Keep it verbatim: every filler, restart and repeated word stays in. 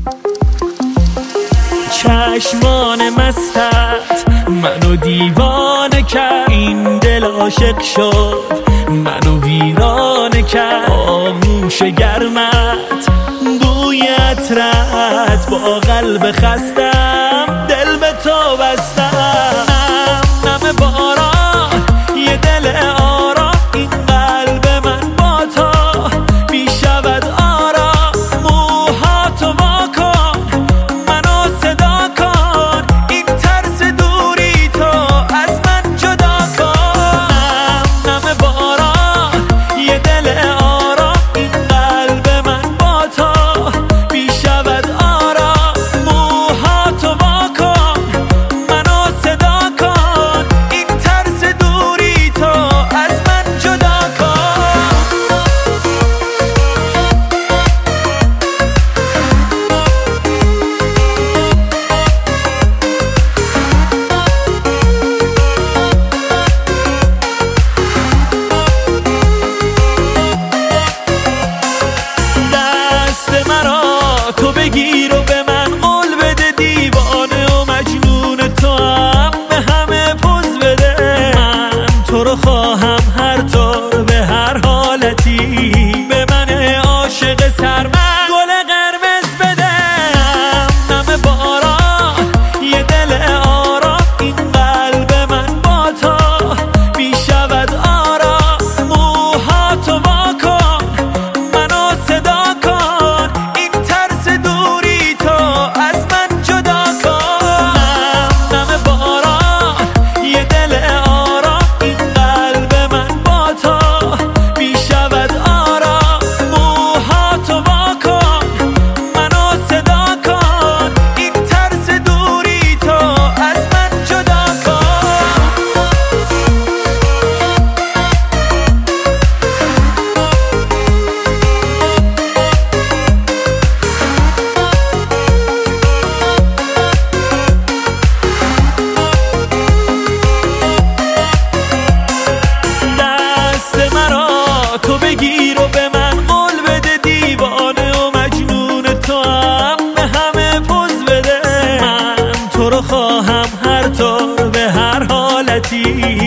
چشمان مستت منو دیوانه کرد، این دل عاشق شد منو ویرانه کرد. آغوش گرمت بوی عطرت با قلب خستم دل به تو بستم. نم باران یه دل آرام، این قلب من با تو بی شود آرام. موهاتو وا کن منو صدا کن، این ترس دوری تو از من جدا کن. نم باران یه دل آرام، این قلب من با تو بی شود آرام. موهاتو وا کن منو صدا کن، این ترس دوری تو از من جدا کن. دست مرا تو بگیر و به من قول بده، دیوانه و مجنون تو هم به همه پوز بده. من تو رو خواهم هر طور به هر حالتی، به من عاشق سرمست گل قرمز بده. نم باران یه دل آرام، این قلب من با تو بی شود آرام. موهاتو وا کن منو صدا کن، این ترس دوری تو از من جدا کن. نم باران یه دل آرام، این قلب من با تو بی شود آرام. موهاتو وا کن منو صدا کن، این ترس دوری تو از من جدا کن. دست مرا تو بگیر و به من قول بده، دیوانه و مجنون تو هم به همه پوز بده. من تو رو خواهم هر طور به هر حالتی،